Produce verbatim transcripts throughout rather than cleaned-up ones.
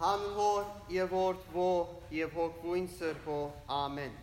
Hanho, ihr Wort wo, ihr Wort winser wo. Amen.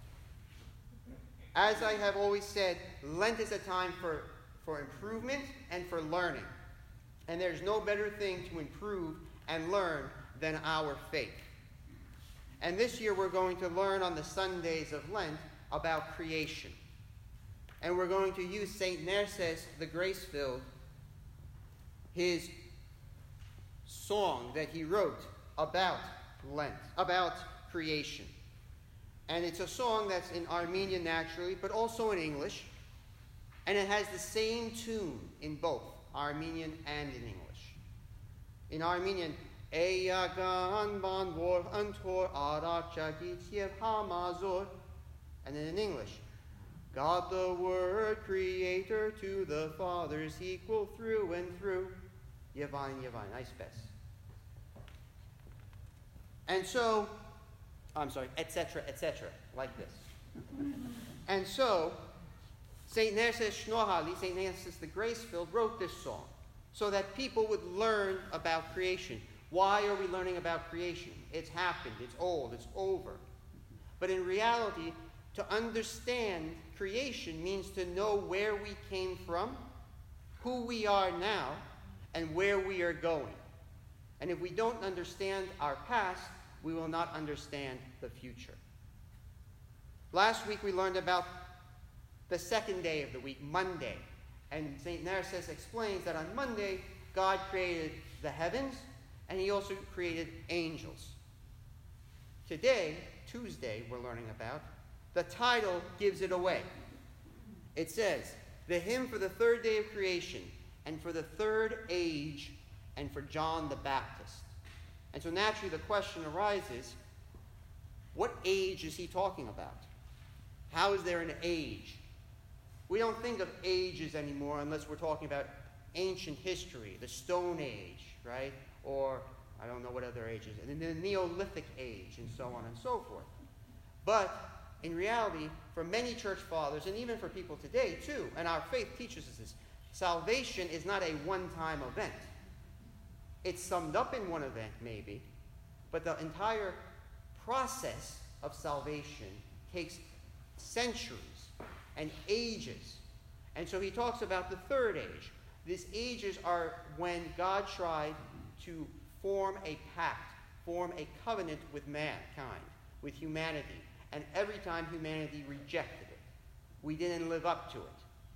As I have always said, Lent is a time for, for improvement and for learning. And there's no better thing to improve and learn than our faith. And this year we're going to learn on the Sundays of Lent about creation. And we're going to use Saint Narcissus the Grace-Filled, his song that he wrote about Lent, about creation. And it's a song that's in Armenian naturally, but also in English. And it has the same tune in both Armenian and in English. In Armenian, Eyagan ban vor antor arachagit yev hamazor. And then in English, God the Word, Creator, to the Father's equal through and through. Yevine, Yevine, nice best. And so, I'm sorry, et cetera, et cetera, like this. And so, Saint Narcissus Shnohali, Saint Narcissus the Grace-Filled, wrote this song so that people would learn about creation. Why are we learning about creation? It's happened, it's old, it's over. But in reality, to understand creation means to know where we came from, who we are now, and where we are going. And if we don't understand our past, we will not understand the future. Last week we learned about the second day of the week, Monday. And Saint Narcissus explains that on Monday, God created the heavens, and he also created angels. Today, Tuesday, we're learning about, the title gives it away. It says, the hymn for the third day of creation, and for the third age, and for John the Baptist. And so naturally the question arises, what age is he talking about? How is there an age? We don't think of ages anymore unless we're talking about ancient history, the Stone Age, right? Or, I don't know what other ages, and then the Neolithic Age, and so on and so forth. But in reality, for many church fathers, and even for people today too, and our faith teaches us this, salvation is not a one-time event. It's summed up in one event, maybe, but the entire process of salvation takes centuries and ages. And so he talks about the third age. These ages are when God tried to form a pact, form a covenant with mankind, with humanity. And every time humanity rejected it. We didn't live up to it.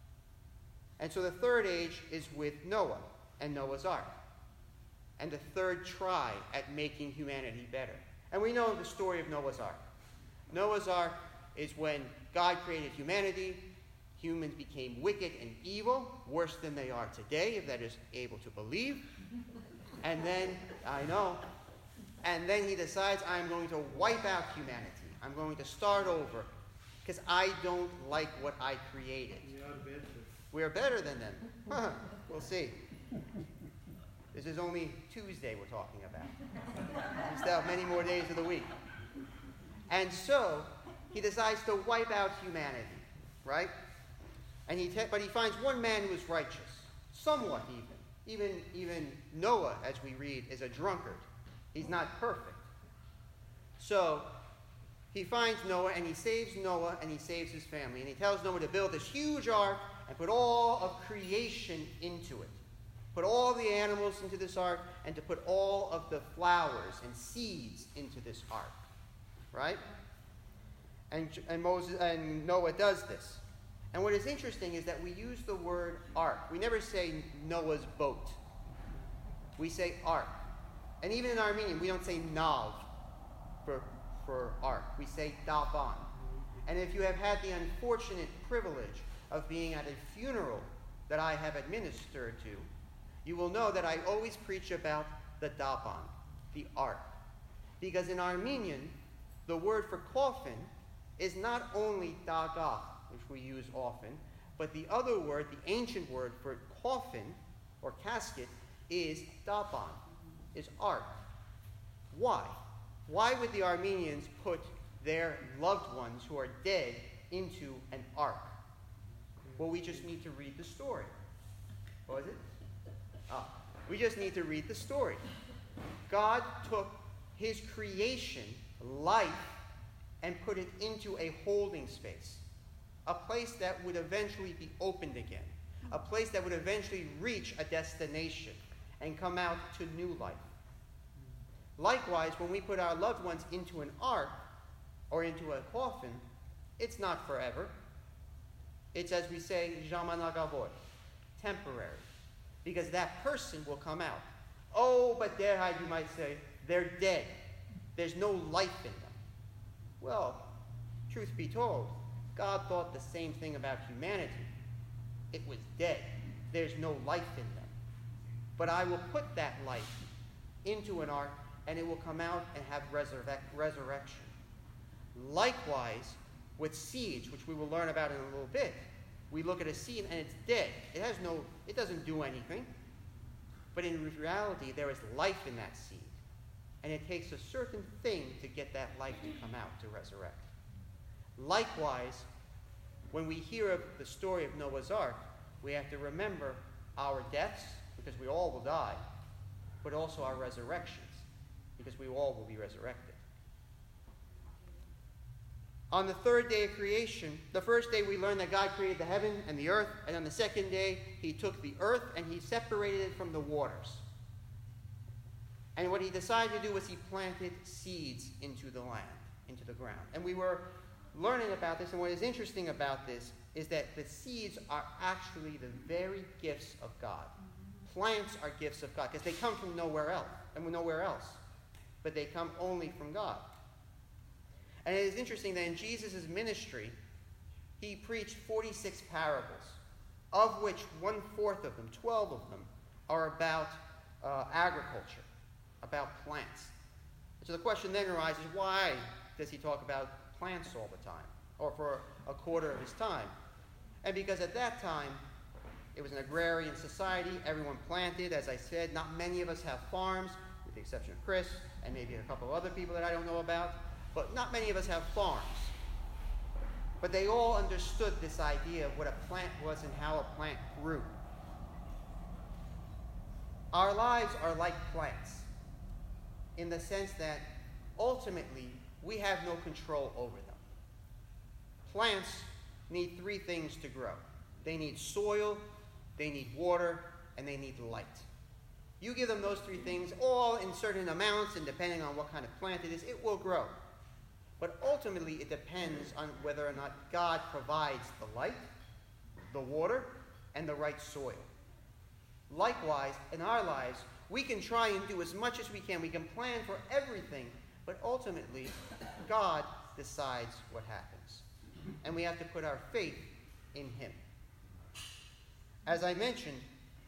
And so the third age is with Noah and Noah's Ark. And the third try at making humanity better. And we know the story of Noah's Ark. Noah's Ark is when God created humanity. Humans became wicked and evil, worse than they are today, if that is able to believe. And then, I know, and then he decides, I'm going to wipe out humanity. I'm going to start over because I don't like what I created. We are better than them. We'll see. This is only Tuesday we're talking about. We still have many more days of the week. And so, he decides to wipe out humanity, right? And he te- but he finds one man who is righteous, somewhat even. Even, even Noah, as we read, is a drunkard. He's not perfect. So, he finds Noah, and he saves Noah, and he saves his family. And he tells Noah to build this huge ark and put all of creation into it. Put all the animals into this ark, and to put all of the flowers and seeds into this ark. Right? And, and, Moses, and Noah does this. And what is interesting is that we use the word ark. We never say Noah's boat. We say ark. And even in Armenian, we don't say nav for, for ark. We say daban. And if you have had the unfortunate privilege of being at a funeral that I have administered to, you will know that I always preach about the daban, the ark. Because in Armenian, the word for coffin is not only dagah, which we use often, but the other word, the ancient word for coffin or casket, is daban, is ark. Why? Why would the Armenians put their loved ones who are dead into an ark? Well, we just need to read the story. What was it? Ah, we just need to read the story. God took his creation, life, and put it into a holding space, a place that would eventually be opened again, a place that would eventually reach a destination and come out to new life. Likewise, when we put our loved ones into an ark or into a coffin, it's not forever. It's, as we say, Zaman Agavot, temporary, because that person will come out. Oh, but there, you might say, they're dead. There's no life in them. Well, truth be told, God thought the same thing about humanity. It was dead. There's no life in them. But I will put that life into an ark, and it will come out and have resurrec- resurrection. Likewise, with seeds, which we will learn about in a little bit, we look at a seed and it's dead. It has no, it doesn't do anything. But in reality, there is life in that seed. And it takes a certain thing to get that life to come out, to resurrect. Likewise, when we hear of the story of Noah's Ark, we have to remember our deaths, because we all will die, but also our resurrections, because we all will be resurrected. On the third day of creation, the first day we learn that God created the heaven and the earth, and on the second day, he took the earth and he separated it from the waters. And what he decided to do was he planted seeds into the land, into the ground. And we were learning about this, and what is interesting about this is that the seeds are actually the very gifts of God. Plants are gifts of God, because they come from nowhere else, and nowhere else. But they come only from God. And it is interesting that in Jesus' ministry, he preached forty-six parables, of which one-fourth of them, twelve of them, are about uh, agriculture, about plants. So the question then arises, why does he talk about plants all the time, or for a quarter of his time? And because at that time, it was an agrarian society, everyone planted, as I said. Not many of us have farms, with the exception of Chris, and maybe a couple of other people that I don't know about. But not many of us have farms. But they all understood this idea of what a plant was and how a plant grew. Our lives are like plants, in the sense that ultimately we have no control over them. Plants need three things to grow. They need soil, they need water, and they need light. You give them those three things, all in certain amounts, and depending on what kind of plant it is, it will grow. But ultimately, it depends on whether or not God provides the light, the water, and the right soil. Likewise, in our lives, we can try and do as much as we can. We can plan for everything, but ultimately, God decides what happens. And we have to put our faith in him. As I mentioned,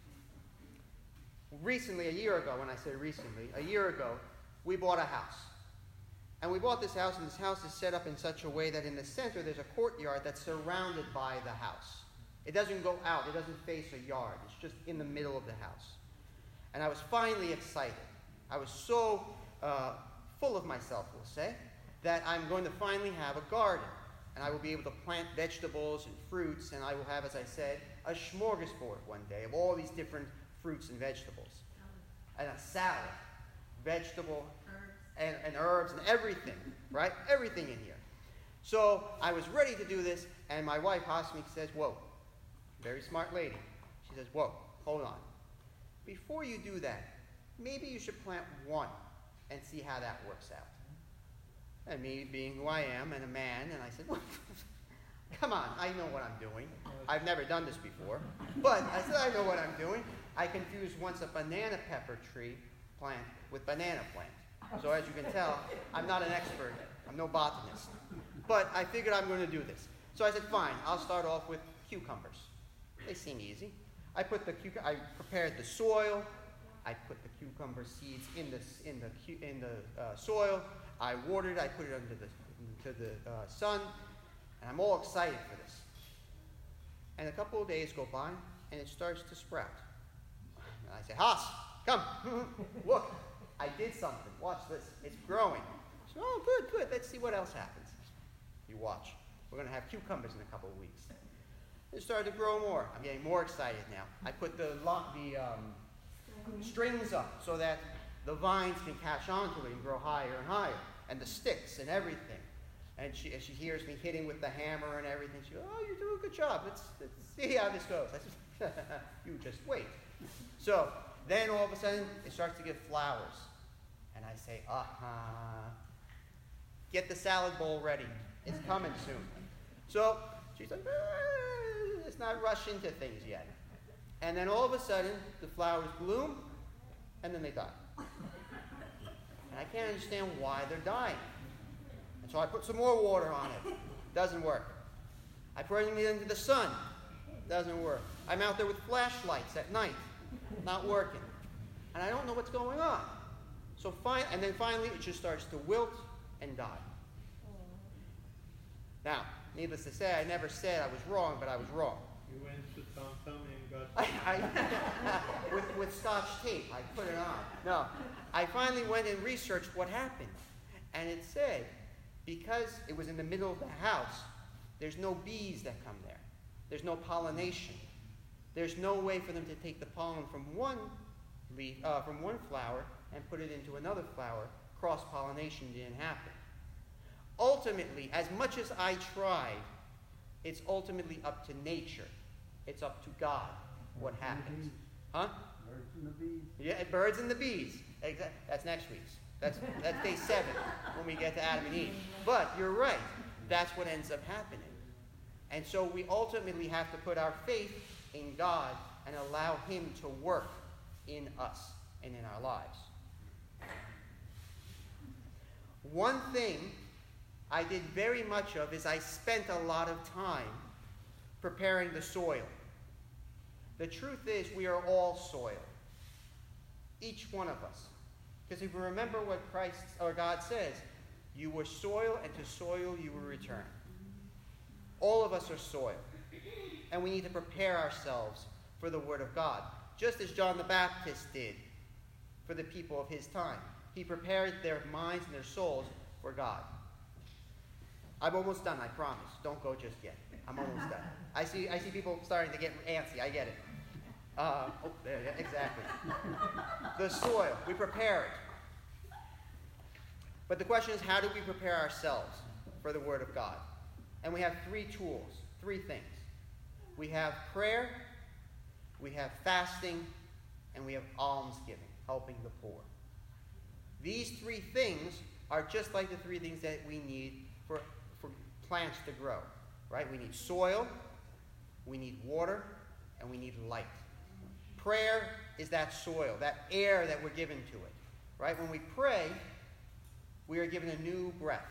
recently, a year ago, when I say recently, a year ago, we bought a house. And we bought this house, and this house is set up in such a way that in the center there's a courtyard that's surrounded by the house. It doesn't go out. It doesn't face a yard. It's just in the middle of the house. And I was finally excited. I was so uh, full of myself, we'll say, that I'm going to finally have a garden. And I will be able to plant vegetables and fruits, and I will have, as I said, a smorgasbord one day of all these different fruits and vegetables. And a salad, vegetable, And, and herbs and everything, right? Everything in here. So I was ready to do this, and my wife, Hasmik, says, whoa, very smart lady. She says, whoa, hold on. Before you do that, maybe you should plant one and see how that works out. And me being who I am and a man, and I said, well, come on, I know what I'm doing. I've never done this before. But I said, I know what I'm doing. I confused once a banana pepper tree plant with banana plant. So as you can tell, I'm not an expert. I'm no botanist. But I figured I'm going to do this. So I said, fine, I'll start off with cucumbers. They seem easy. I put the cuc- I prepared the soil. I put the cucumber seeds in the in the in the uh, soil. I watered it. I put it under the into the uh, sun, and I'm all excited for this. And a couple of days go by, and it starts to sprout. And I say, Haas, come, look. I did something. Watch this. It's growing. So, oh, good, good. Let's see what else happens. You watch. We're going to have cucumbers in a couple of weeks. It started to grow more. I'm getting more excited now. I put the lock, the um, strings up so that the vines can catch onto it and grow higher and higher, and the sticks and everything. And she, and she hears me hitting with the hammer and everything. She goes, "Oh, you're doing a good job. Let's, let's see how this goes." I said, "You just wait." So then all of a sudden, it starts to give flowers. And I say, uh-huh. Get the salad bowl ready. It's coming soon. So she's like, eh, let's not rush into things yet. And then all of a sudden, the flowers bloom, and then they die. And I can't understand why they're dying. And so I put some more water on it. Doesn't work. I put it into the sun. Doesn't work. I'm out there with flashlights at night. Not working. And I don't know what's going on. So fine, and then finally it just starts to wilt and die. Now, needless to say, I never said I was wrong, but I was wrong. You went to Tom Tom and got I, I, with, with Scotch tape, I put it on. No, I finally went and researched what happened. And it said, because it was in the middle of the house, there's no bees that come there. There's no pollination. There's no way for them to take the pollen from one leaf, uh, from one flower and put it into another flower. Cross-pollination didn't happen. Ultimately, as much as I tried, it's ultimately up to nature. It's up to God what happens. Huh? Birds and the bees. Yeah, birds and the bees. Exactly. That's next week's. That's, that's day seven when we get to Adam and Eve. But you're right. That's what ends up happening. And so we ultimately have to put our faith in God and allow Him to work in us and in our lives. One thing I did very much of is I spent a lot of time preparing the soil. The truth is we are all soil. Each one of us. Because if you remember what Christ or God says, you were soil and to soil you will return. All of us are soil. And we need to prepare ourselves for the Word of God. Just as John the Baptist did for the people of his time. He prepared their minds and their souls for God. I'm almost done, I promise. Don't go just yet. I'm almost done. I see I see people starting to get antsy. I get it. Uh, oh, there, yeah, exactly. The soil. We prepare it. But the question is, how do we prepare ourselves for the Word of God? And we have three tools, three things. We have prayer, we have fasting, and we have almsgiving, helping the poor. These three things are just like the three things that we need for, for plants to grow, right? We need soil, we need water, and we need light. Prayer is that soil, that air that we're given to it, right? When we pray, we are given a new breath.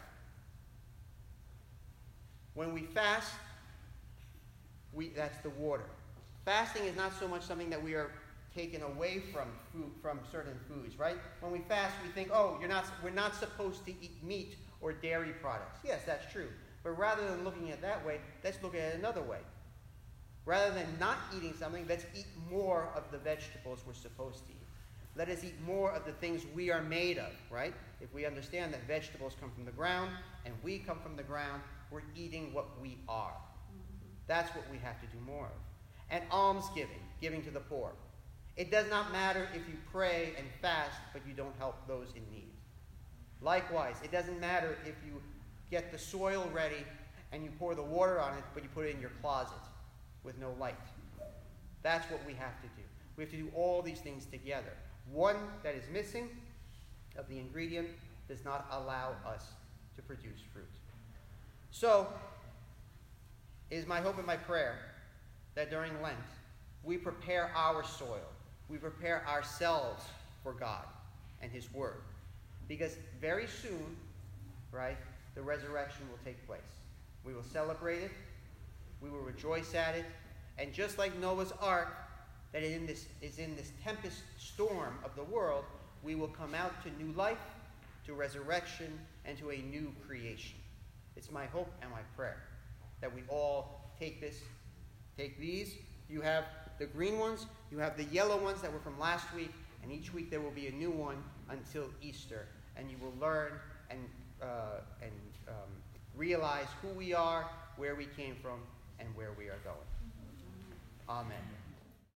When we fast, we, that's the water. Fasting is not so much something that we are taken away from food, from certain foods, right? When we fast, we think, oh, you're not, we're not supposed to eat meat or dairy products. Yes, that's true. But rather than looking at it that way, let's look at it another way. Rather than not eating something, let's eat more of the vegetables we're supposed to eat. Let us eat more of the things we are made of, right? If we understand that vegetables come from the ground and we come from the ground, we're eating what we are. That's what we have to do more of. And almsgiving, giving to the poor. It does not matter if you pray and fast, but you don't help those in need. Likewise, it doesn't matter if you get the soil ready and you pour the water on it, but you put it in your closet with no light. That's what we have to do. We have to do all these things together. One that is missing of the ingredient does not allow us to produce fruit. So, it is my hope and my prayer that during Lent, we prepare our soil. We prepare ourselves for God and His Word. Because very soon, right, the resurrection will take place. We will celebrate it. We will rejoice at it. And just like Noah's Ark, that is in this, is in this tempest storm of the world, we will come out to new life, to resurrection, and to a new creation. It's my hope and my prayer that we all take this, take these. You have the green ones, you have the yellow ones that were from last week, and each week there will be a new one until Easter. And you will learn and, uh, and um, realize who we are, where we came from, and where we are going. Amen.